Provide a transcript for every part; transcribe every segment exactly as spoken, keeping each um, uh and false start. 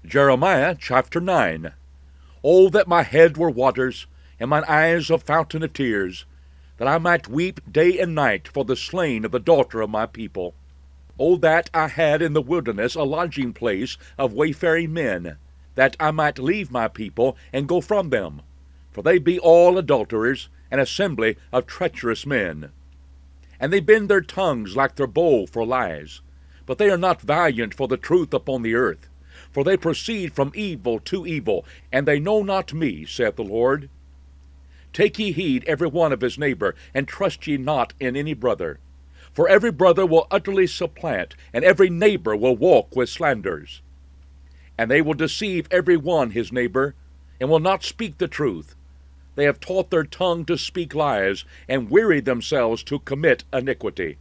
Jeremiah chapter nine. O that my head were waters, and mine eyes a fountain of tears, that I might weep day and night for the slain of the daughter of my people. O that I had in the wilderness a lodging place of wayfaring men, that I might leave my people and go from them. For they be all adulterers, an assembly of treacherous men. And they bend their tongues like their bow for lies, but they are not valiant for the truth upon the earth. For they proceed from evil to evil, and they know not me, saith the Lord. Take ye heed every one of his neighbor, and trust ye not in any brother. For every brother will utterly supplant, and every neighbor will walk with slanders. And they will deceive every one his neighbor, and will not speak the truth. They have taught their tongue to speak lies, and wearied themselves to commit iniquity.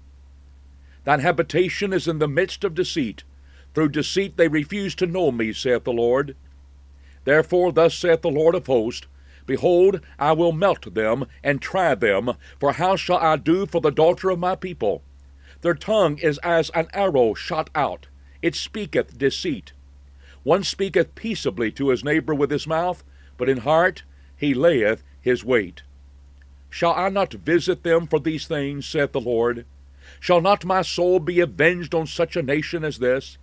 Thine habitation is in the midst of deceit. Through deceit they refuse to know me, saith the Lord. Therefore thus saith the Lord of hosts, Behold, I will melt them, and try them, for how shall I do for the daughter of my people? Their tongue is as an arrow shot out, it speaketh deceit. One speaketh peaceably to his neighbor with his mouth, but in heart he layeth his wait. Shall I not visit them for these things, saith the Lord? Shall not my soul be avenged on such a nation as this?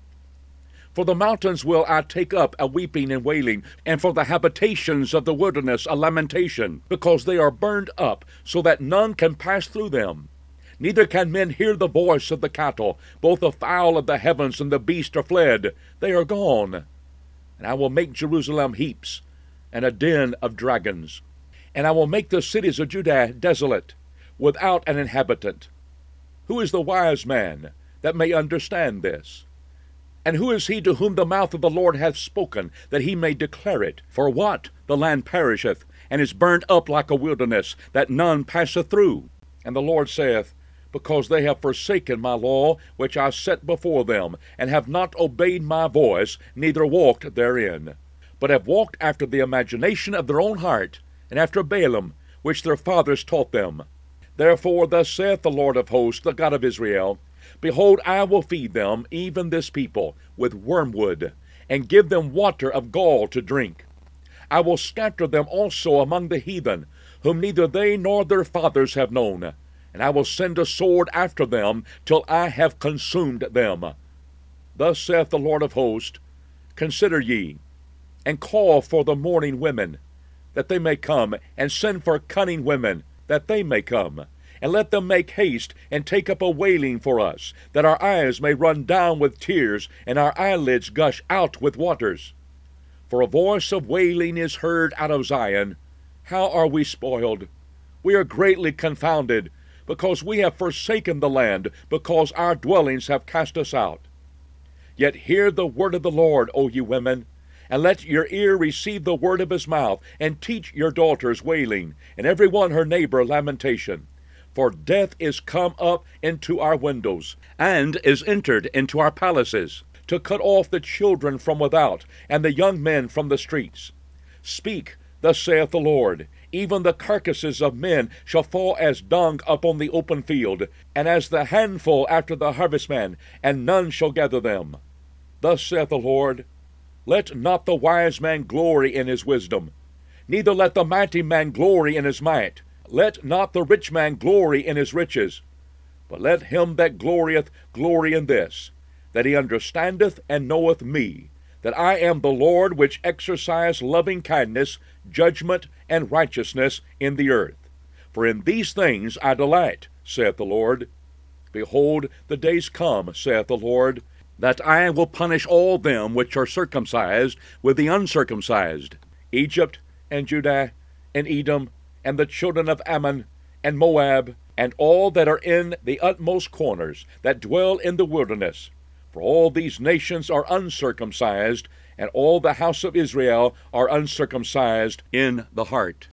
For the mountains will I take up a weeping and wailing, and for the habitations of the wilderness a lamentation, because they are burned up, so that none can pass through them. Neither can men hear the voice of the cattle, both the fowl of the heavens and the beast are fled, they are gone. And I will make Jerusalem heaps, and a den of dragons. And I will make the cities of Judah desolate, without an inhabitant. Who is the wise man, that may understand this? And who is he to whom the mouth of the Lord hath spoken, that he may declare it? For what? The land perisheth, and is burned up like a wilderness, that none passeth through. And the Lord saith, Because they have forsaken my law, which I set before them, and have not obeyed my voice, neither walked therein, but have walked after the imagination of their own heart, and after Balaam, which their fathers taught them. Therefore thus saith the Lord of hosts, the God of Israel, Behold, I will feed them, even this people, with wormwood, and give them water of gall to drink. I will scatter them also among the heathen, whom neither they nor their fathers have known, and I will send a sword after them, till I have consumed them. Thus saith the Lord of hosts, Consider ye, and call for the mourning women, that they may come, and send for cunning women, that they may come. And let them make haste, and take up a wailing for us, that our eyes may run down with tears, and our eyelids gush out with waters. For a voice of wailing is heard out of Zion. How are we spoiled? We are greatly confounded, because we have forsaken the land, because our dwellings have cast us out. Yet hear the word of the Lord, O ye women, and let your ear receive the word of his mouth, and teach your daughters wailing, and every one her neighbor lamentation. For death is come up into our windows, and is entered into our palaces, to cut off the children from without, and the young men from the streets. Speak, thus saith the Lord, even the carcasses of men shall fall as dung upon the open field, and as the handful after the harvestman, and none shall gather them. Thus saith the Lord, Let not the wise man glory in his wisdom, neither let the mighty man glory in his might. Let not the rich man glory in his riches, but let him that glorieth glory in this, that he understandeth and knoweth me, that I am the Lord which exercise loving kindness, judgment, and righteousness in the earth. For in these things I delight, saith the Lord. Behold, the days come, saith the Lord, that I will punish all them which are circumcised with the uncircumcised, Egypt, and Judah, and Edom, and the children of Ammon, and Moab, and all that are in the utmost corners, that dwell in the wilderness. For all these nations are uncircumcised, and all the house of Israel are uncircumcised in the heart.